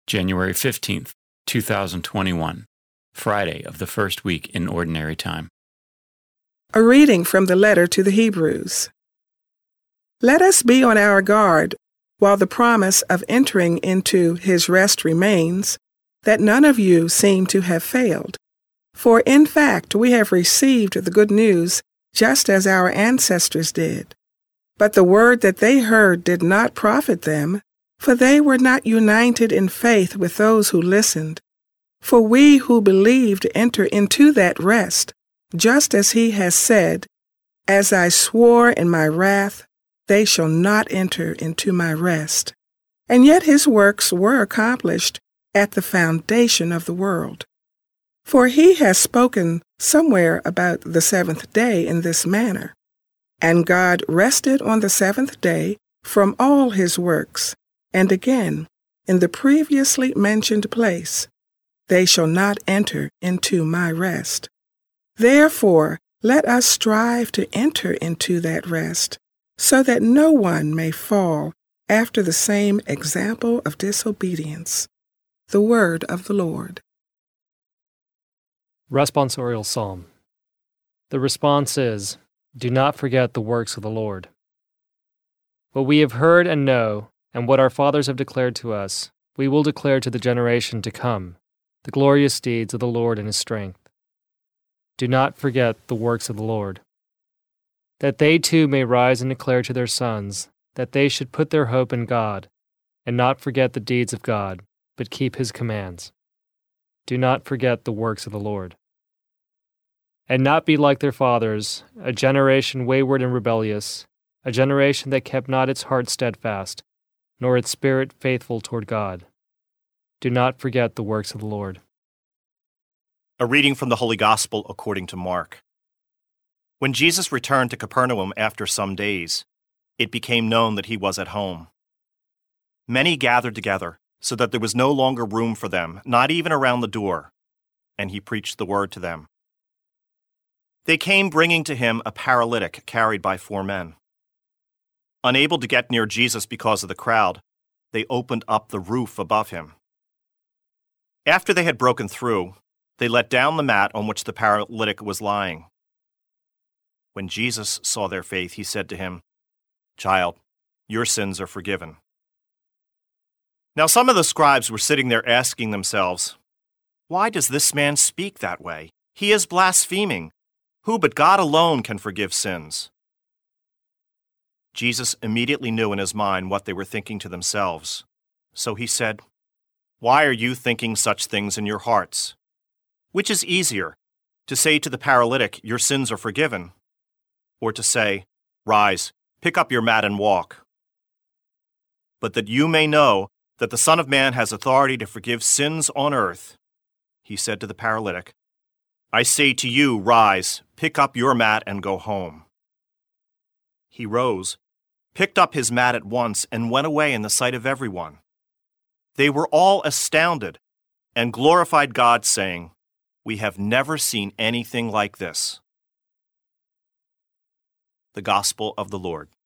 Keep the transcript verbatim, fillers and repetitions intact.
January fifteenth, two thousand twenty-one, Friday of the first week in Ordinary Time. A reading from the letter to the Hebrews. Let us be on our guard while the promise of entering into his rest remains, that none of you seem to have failed. For in fact we have received the good news just as our ancestors did. But the word that they heard did not profit them, for they were not united in faith with those who listened. For we who believed enter into that rest, just as he has said, "As I swore in my wrath, they shall not enter into my rest." And yet his works were accomplished at the foundation of the world. For he has spoken somewhere about the seventh day in this manner, "And God rested on the seventh day from all his works." And again, in the previously mentioned place, "They shall not enter into my rest." Therefore, let us strive to enter into that rest, so that no one may fall after the same example of disobedience. The word of the Lord. Responsorial Psalm. The response is, "Do not forget the works of the Lord." What we have heard and know, and what our fathers have declared to us, we will declare to the generation to come, the glorious deeds of the Lord and his strength. Do not forget the works of the Lord. That they too may rise and declare to their sons, that they should put their hope in God, and not forget the deeds of God, but keep his commands. Do not forget the works of the Lord. And not be like their fathers, a generation wayward and rebellious, a generation that kept not its heart steadfast, nor its spirit faithful toward God. Do not forget the works of the Lord. A reading from the Holy Gospel according to Mark. When Jesus returned to Capernaum after some days, it became known that he was at home. Many gathered together, so that there was no longer room for them, not even around the door, and he preached the word to them. They came bringing to him a paralytic carried by four men. Unable to get near Jesus because of the crowd, they opened up the roof above him. After they had broken through, they let down the mat on which the paralytic was lying. When Jesus saw their faith, he said to him, "Child, your sins are forgiven." Now some of the scribes were sitting there asking themselves, "Why does this man speak that way? He is blaspheming. Who but God alone can forgive sins?" Jesus immediately knew in his mind what they were thinking to themselves. So he said, "Why are you thinking such things in your hearts? Which is easier, to say to the paralytic, 'Your sins are forgiven,' or to say, 'Rise, pick up your mat and walk'? But that you may know that the Son of Man has authority to forgive sins on earth," he said to the paralytic, "I say to you, rise, pick up your mat and go home." He rose, picked up his mat at once, and went away in the sight of everyone. They were all astounded and glorified God, saying, "We have never seen anything like this." The Gospel of the Lord.